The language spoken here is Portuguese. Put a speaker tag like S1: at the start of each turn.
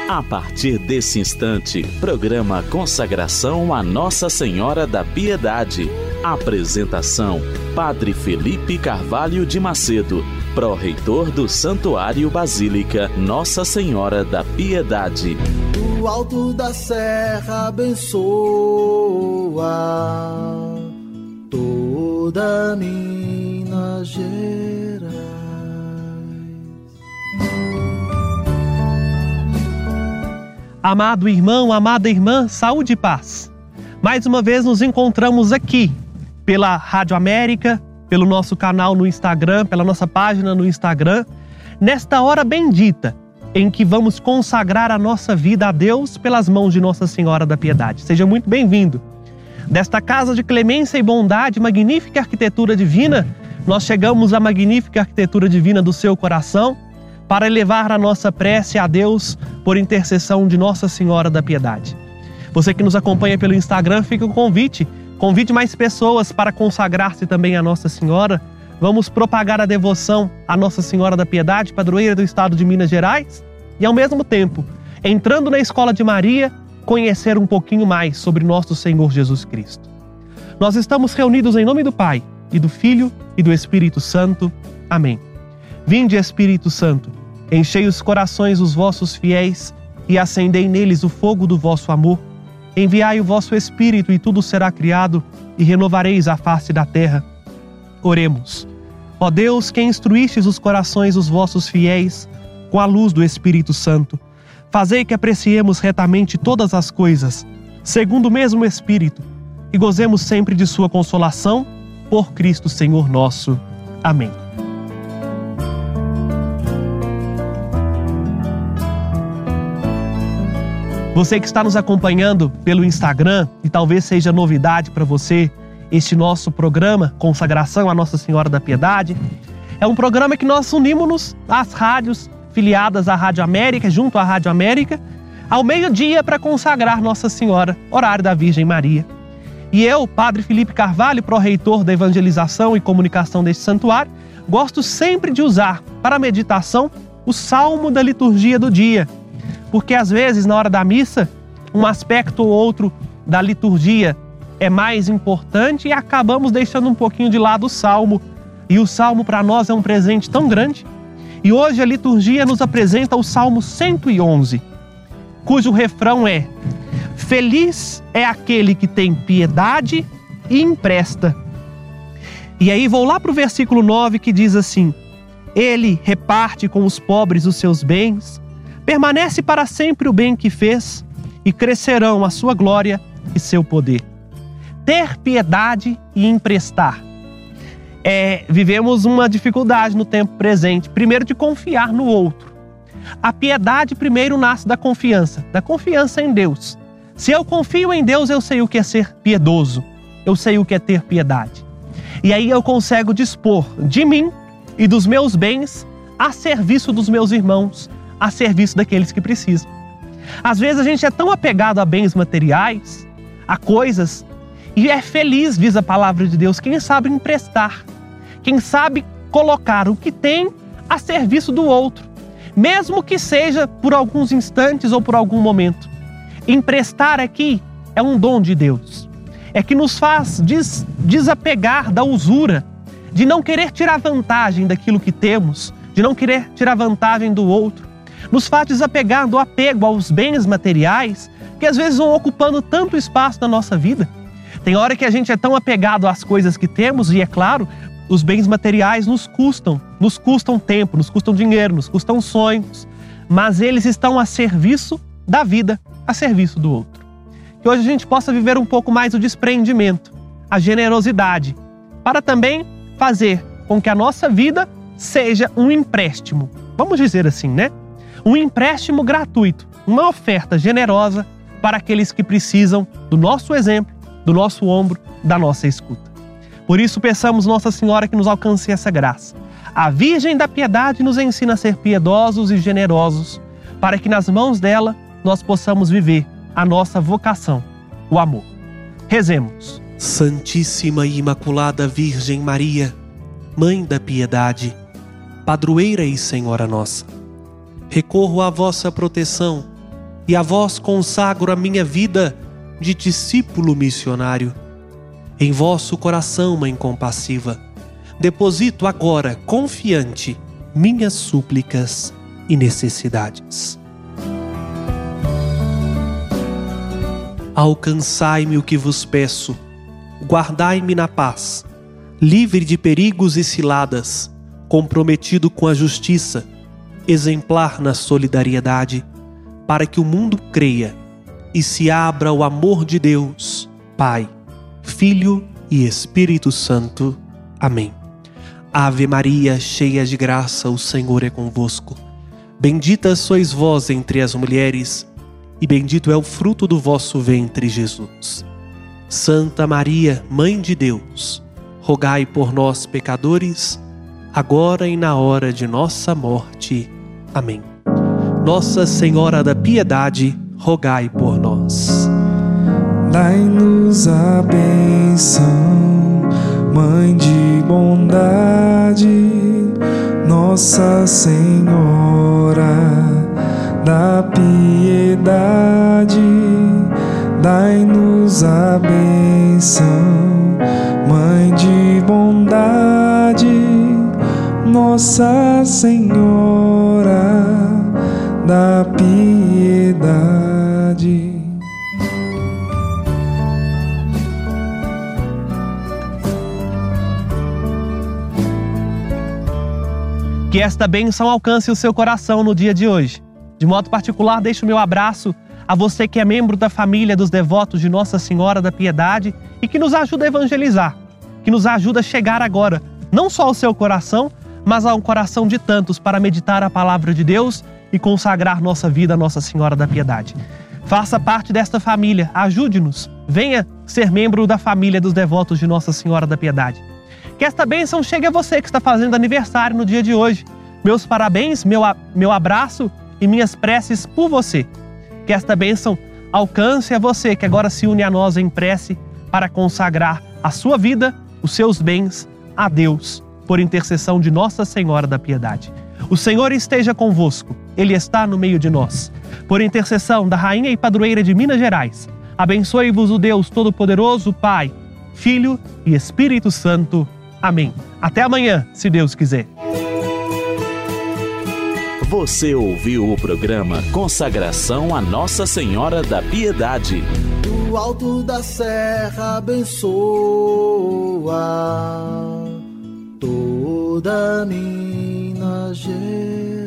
S1: A partir desse instante, programa Consagração a Nossa Senhora da Piedade. Apresentação: Padre Felipe Carvalho de Macedo, pró-reitor do Santuário Basílica Nossa Senhora da Piedade.
S2: Do alto da serra abençoa toda Minas Gerais.
S3: Amado irmão, amada irmã, saúde e paz. Mais uma vez nos encontramos aqui pela Rádio América, pelo nosso canal no Instagram, pela nossa página no Instagram, nesta hora bendita em que vamos consagrar a nossa vida a Deus pelas mãos de Nossa Senhora da Piedade. Seja muito bem-vindo. Desta casa de clemência e bondade, magnífica arquitetura divina, nós chegamos à magnífica arquitetura divina do seu coração para elevar a nossa prece a Deus por intercessão de Nossa Senhora da Piedade. Você que nos acompanha pelo Instagram, fica o convite. Convide mais pessoas para consagrar-se também a Nossa Senhora. Vamos propagar a devoção a Nossa Senhora da Piedade, padroeira do estado de Minas Gerais, e ao mesmo tempo, entrando na Escola de Maria, conhecer um pouquinho mais sobre nosso Senhor Jesus Cristo. Nós estamos reunidos em nome do Pai, e do Filho, e do Espírito Santo. Amém. Vinde, Espírito Santo, enchei os corações dos vossos fiéis e acendei neles o fogo do vosso amor. Enviai o vosso Espírito e tudo será criado e renovareis a face da terra. Oremos. Ó Deus, que instruístes os corações dos vossos fiéis com a luz do Espírito Santo, fazei que apreciemos retamente todas as coisas, segundo o mesmo Espírito, e gozemos sempre de sua consolação, por Cristo Senhor nosso. Amém. Você que está nos acompanhando pelo Instagram, e talvez seja novidade para você este nosso programa, Consagração a Nossa Senhora da Piedade, é um programa que nós unimos-nos às rádios filiadas à Rádio América, junto à Rádio América, ao meio-dia para consagrar Nossa Senhora, horário da Virgem Maria. E eu, Padre Felipe Carvalho, pró-reitor da evangelização e comunicação deste santuário, gosto sempre de usar para a meditação o salmo da liturgia do dia, porque às vezes na hora da missa, um aspecto ou outro da liturgia é mais importante e acabamos deixando um pouquinho de lado o salmo. E o salmo para nós é um presente tão grande. E hoje a liturgia nos apresenta o Salmo 111, cujo refrão é: Feliz é aquele que tem piedade e empresta. E aí vou lá para o versículo 9 que diz assim: Ele reparte com os pobres os seus bens, permanece para sempre o bem que fez, e crescerão a sua glória e seu poder. Ter piedade e emprestar. Vivemos uma dificuldade no tempo presente, primeiro de confiar no outro. A piedade primeiro nasce da confiança em Deus. Se eu confio em Deus, eu sei o que é ser piedoso, eu sei o que é ter piedade. E aí eu consigo dispor de mim e dos meus bens a serviço dos meus irmãos, a serviço daqueles que precisam. Às vezes a gente é tão apegado a bens materiais, a coisas, e é feliz, diz a palavra de Deus, quem sabe emprestar, quem sabe colocar o que tem a serviço do outro, mesmo que seja por alguns instantes ou por algum momento. Emprestar aqui é um dom de Deus, é que nos faz desapegar da usura, de não querer tirar vantagem daquilo que temos, de não querer tirar vantagem do outro. Nos faz desapegar do apego aos bens materiais, que às vezes vão ocupando tanto espaço na nossa vida. Tem hora que a gente é tão apegado às coisas que temos, e é claro, os bens materiais nos custam tempo, nos custam dinheiro, nos custam sonhos, mas eles estão a serviço da vida, a serviço do outro. Que hoje a gente possa viver um pouco mais o desprendimento, a generosidade, para também fazer com que a nossa vida seja um empréstimo, vamos dizer assim, né? Um empréstimo gratuito, uma oferta generosa para aqueles que precisam do nosso exemplo, do nosso ombro, da nossa escuta. Por isso, peçamos Nossa Senhora que nos alcance essa graça. A Virgem da Piedade nos ensina a ser piedosos e generosos, para que nas mãos dela nós possamos viver a nossa vocação, o amor. Rezemos.
S4: Santíssima e Imaculada Virgem Maria, Mãe da Piedade, Padroeira e Senhora nossa, recorro à vossa proteção e a vós consagro a minha vida de discípulo missionário. Em vosso coração, Mãe compassiva, deposito agora, confiante, minhas súplicas e necessidades. Alcançai-me o que vos peço, guardai-me na paz, livre de perigos e ciladas, comprometido com a justiça, exemplar na solidariedade, para que o mundo creia e se abra ao amor de Deus, Pai, Filho e Espírito Santo. Amém. Ave Maria, cheia de graça, o Senhor é convosco. Bendita sois vós entre as mulheres, e bendito é o fruto do vosso ventre, Jesus. Santa Maria, Mãe de Deus, rogai por nós, pecadores, agora e na hora de nossa morte. Amém. Nossa Senhora da Piedade, rogai por nós.
S5: Dai-nos a bênção, Mãe de bondade, Nossa Senhora da Piedade. Dai-nos a bênção, Mãe de bondade, Nossa Senhora da Piedade.
S3: Que esta bênção alcance o seu coração no dia de hoje. De modo particular, deixo o meu abraço a você que é membro da família dos devotos de Nossa Senhora da Piedade e que nos ajuda a evangelizar, que nos ajuda a chegar agora, não só ao seu coração, mas ao coração de tantos para meditar a palavra de Deus e consagrar nossa vida a Nossa Senhora da Piedade. Faça parte desta família, ajude-nos, venha ser membro da família dos devotos de Nossa Senhora da Piedade. Que esta bênção chegue a você que está fazendo aniversário no dia de hoje. Meus parabéns, meu abraço e minhas preces por você. Que esta bênção alcance a você que agora se une a nós em prece para consagrar a sua vida, os seus bens a Deus, por intercessão de Nossa Senhora da Piedade. O Senhor esteja convosco, Ele está no meio de nós. Por intercessão da Rainha e Padroeira de Minas Gerais, abençoe-vos o Deus Todo-Poderoso, Pai, Filho e Espírito Santo. Amém. Até amanhã, se Deus quiser.
S1: Você ouviu o programa Consagração a Nossa Senhora da Piedade.
S2: Do alto da serra abençoa toda Minas Gerais.